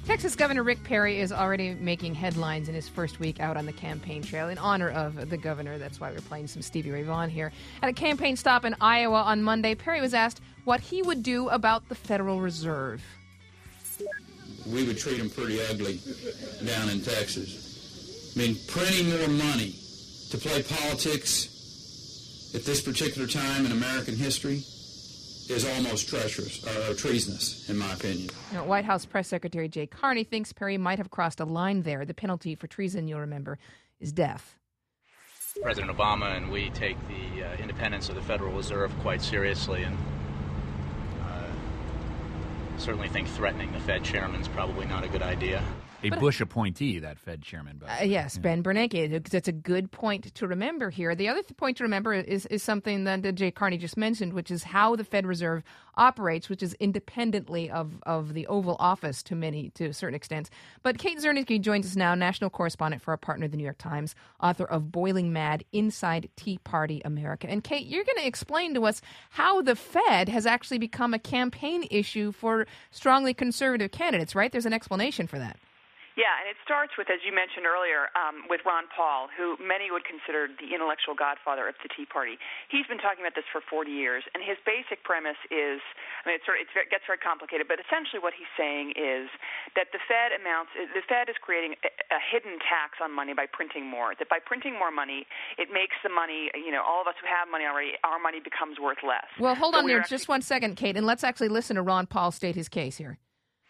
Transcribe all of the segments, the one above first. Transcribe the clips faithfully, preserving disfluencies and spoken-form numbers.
Texas Governor Rick Perry is already making headlines in his first week out on the campaign trail in honor of the governor. That's why we're playing some Stevie Ray Vaughan here. At a campaign stop in Iowa on Monday, Perry was asked what he would do about the Federal Reserve. We would treat them pretty ugly down in Texas. I mean, printing more money to play politics at this particular time in American history is almost treacherous, or treasonous, in my opinion. Now, White House Press Secretary Jay Carney thinks Perry might have crossed a line there. The penalty for treason, you'll remember, is death. President Obama and we take the uh, independence of the Federal Reserve quite seriously, and uh, certainly think threatening the Fed chairman is probably not a good idea. A Bush appointee, that Fed chairman. Uh, yes, yeah. Ben Bernanke. That's a good point to remember here. The other th- point to remember is, is something that uh, Jay Carney just mentioned, which is how the Fed Reserve operates, which is independently of, of the Oval Office to many, to a certain extent. But Kate Zernike joins us now, national correspondent for our partner, the New York Times, author of Boiling Mad, Inside Tea Party America. And Kate, you're going to explain to us how the Fed has actually become a campaign issue for strongly conservative candidates, right? There's an explanation for that. Yeah, and it starts with, as you mentioned earlier, um, with Ron Paul, who many would consider the intellectual godfather of the Tea Party. He's been talking about this for forty years, and his basic premise is, I mean, it's sort of, it gets very complicated, but essentially what he's saying is that the Fed amounts, the Fed is creating a, a hidden tax on money by printing more. That by printing more money, it makes the money, you know, all of us who have money already, our money becomes worth less. Well, hold so on there just one second, Kate, and let's actually listen to Ron Paul state his case here.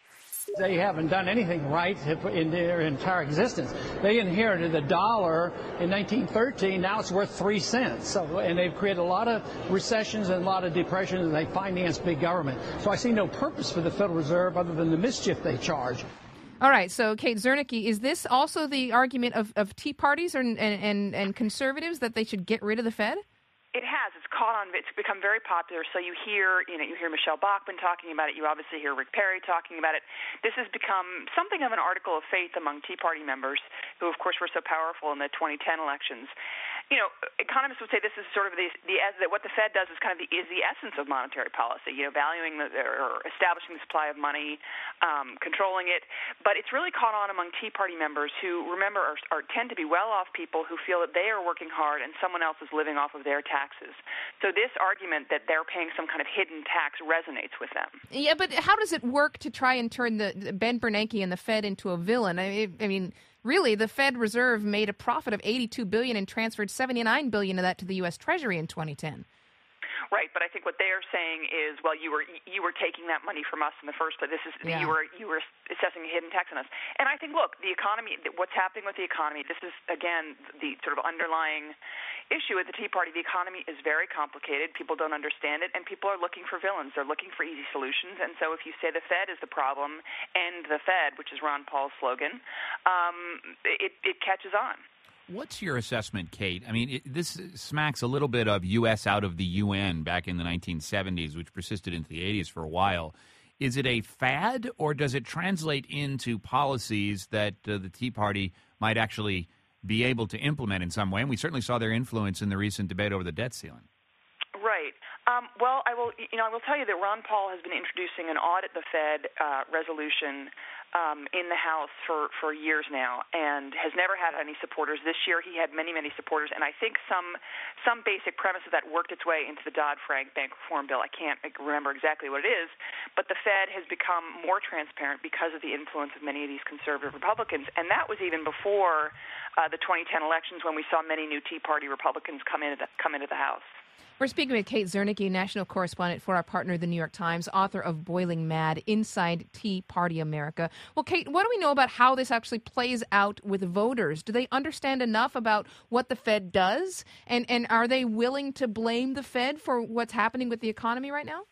They haven't done anything right in their entire existence. They inherited the dollar in nineteen thirteen. Now it's worth three cents. So, and they've created a lot of recessions and a lot of depressions, and they finance big government. So I see no purpose for the Federal Reserve other than the mischief they charge. All right. So, Kate Zernike, is this also the argument of, of Tea Parties and, and, and conservatives that they should get rid of the Fed? It has. It's caught on. It's become very popular. So you hear, you know, you hear Michelle Bachmann talking about it. You obviously hear Rick Perry talking about it. This has become something of an article of faith among Tea Party members, who, of course, were so powerful in the twenty ten elections. You know, economists would say this is sort of the, the that what the Fed does is kind of the is the essence of monetary policy. You know, valuing the, or establishing the supply of money, um, controlling it. But it's really caught on among Tea Party members who, remember, are, are tend to be well-off people who feel that they are working hard and someone else is living off of their taxes. So this argument that they're paying some kind of hidden tax resonates with them. Yeah, but how does it work to try and turn the Ben Bernanke and the Fed into a villain? I, I mean, really, the Fed Reserve made a profit of eighty-two billion dollars and transferred seventy-nine billion dollars of that to the U S Treasury in twenty ten. Right, but I think what they're saying is, well, you were you were taking that money from us in the first place. This is yeah. you were you were assessing a hidden tax on us. And I think, look, the economy, what's happening with the economy, this is again the sort of underlying issue with the Tea Party. The economy is very complicated. People don't understand it, and people are looking for villains. They're looking for easy solutions. And so, if you say the Fed is the problem, and the Fed, which is Ron Paul's slogan, um, it, it catches on. What's your assessment, Kate? I mean, it, this smacks a little bit of U S out of the U N back in the nineteen seventies, which persisted into the eighties for a while. Is it a fad, or does it translate into policies that uh, the Tea Party might actually be able to implement in some way? And we certainly saw their influence in the recent debate over the debt ceiling. Right. Um, well, I will. You know, I will tell you that Ron Paul has been introducing an audit the Fed uh, resolution um, in the House for, for years now, and has never had any supporters. This year, he had many, many supporters, and I think some some basic premise of that worked its way into the Dodd-Frank Bank Reform Bill. I can't remember exactly what it is, but the Fed has become more transparent because of the influence of many of these conservative Republicans, and that was even before uh, the twenty ten elections, when we saw many new Tea Party Republicans come into the, come into the House. We're speaking with Kate Zernike, national correspondent for our partner, the New York Times, author of Boiling Mad, Inside Tea Party America. Well, Kate, what do we know about how this actually plays out with voters? Do they understand enough about what the Fed does? And, and are they willing to blame the Fed for what's happening with the economy right now?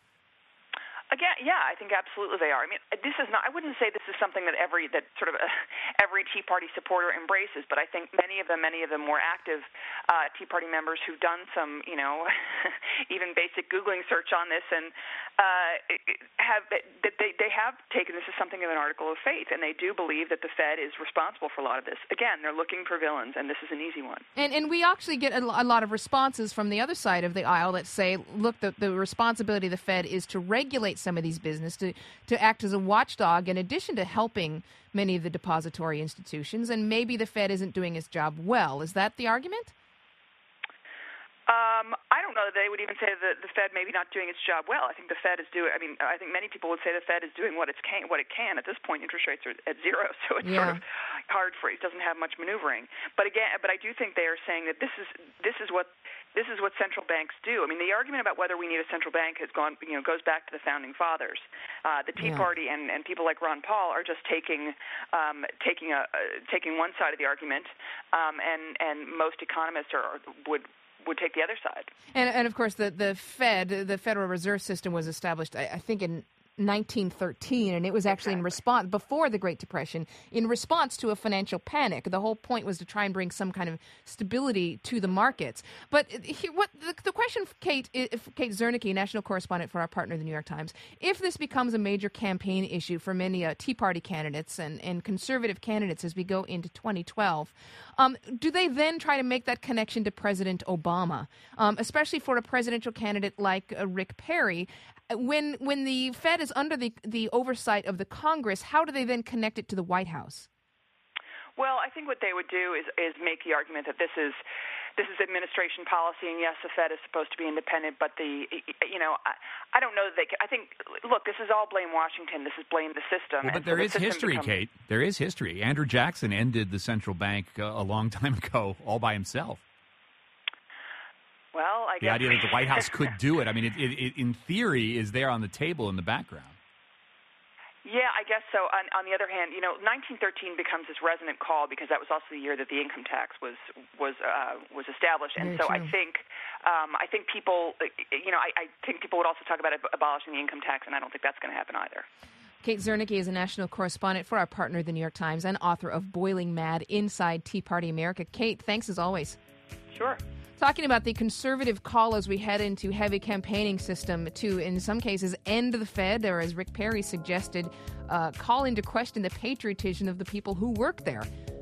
Again, yeah, I think absolutely they are. I mean, this is not. I wouldn't say this is something that every that sort of uh, every Tea Party supporter embraces, but I think many of them, many of the more active uh, Tea Party members who've done some, you know, even basic Googling search on this, and uh, have that they they have taken this as something of an article of faith, and they do believe that the Fed is responsible for a lot of this. Again, they're looking for villains, and this is an easy one. And and we actually get a, a lot of responses from the other side of the aisle that say, look, the the responsibility of the Fed is to regulate regulate some of these business, to, to act as a watchdog in addition to helping many of the depository institutions, and maybe the Fed isn't doing its job well. Is that the argument? Um, I don't know that they would even say that the Fed maybe not doing its job well. I think the Fed is doing. I mean, I think many people would say the Fed is doing what it can. What it can at this point, interest rates are at zero, so it's yeah. sort of hard for it. It doesn't have much maneuvering. But again, but I do think they are saying that this is this is what this is what central banks do. I mean, the argument about whether we need a central bank has gone, you know, goes back to the founding fathers. Uh, the Tea yeah. Party and, and people like Ron Paul are just taking um, taking a uh, taking one side of the argument, um, and and most economists are would. would take the other side. And, and of course, the, the Fed, the Federal Reserve System, was established, I, I think, in nineteen thirteen, and it was actually exactly. in response, before the Great Depression, in response to a financial panic. The whole point was to try and bring some kind of stability to the markets. But here, what the, the question, Kate, if, Kate Zernike, national correspondent for our partner, the New York Times, if this becomes a major campaign issue for many uh, Tea Party candidates and, and conservative candidates as we go into twenty twelve, um, do they then try to make that connection to President Obama, um, especially for a presidential candidate like uh, Rick Perry? When when the Fed is under the, the oversight of the Congress, how do they then connect it to the White House? Well, I think what they would do is, is make the argument that this is this is administration policy, and yes, the Fed is supposed to be independent, but the you know I, I don't know that they can, I think look, this is all blame Washington. This is blame the system. Well, but there so is the history, becomes... Kate. There is history. Andrew Jackson ended the central bank uh, a long time ago, all by himself. Well, I the guess idea that the White House could do it, I mean, it, it, it, in theory, is there on the table in the background. Yeah, I guess so. On, on the other hand, you know, nineteen thirteen becomes this resonant call because that was also the year that the income tax was was uh, was established, and Very so true. I think um, I think people, you know, I, I think people would also talk about abolishing the income tax, and I don't think that's going to happen either. Kate Zernike is a national correspondent for our partner, the New York Times, and author of Boiling Mad: Inside Tea Party America. Kate, thanks as always. Sure. Talking about the conservative call as we head into heavy campaigning system to, in some cases, end the Fed, or as Rick Perry suggested, uh, call into question the patriotism of the people who work there.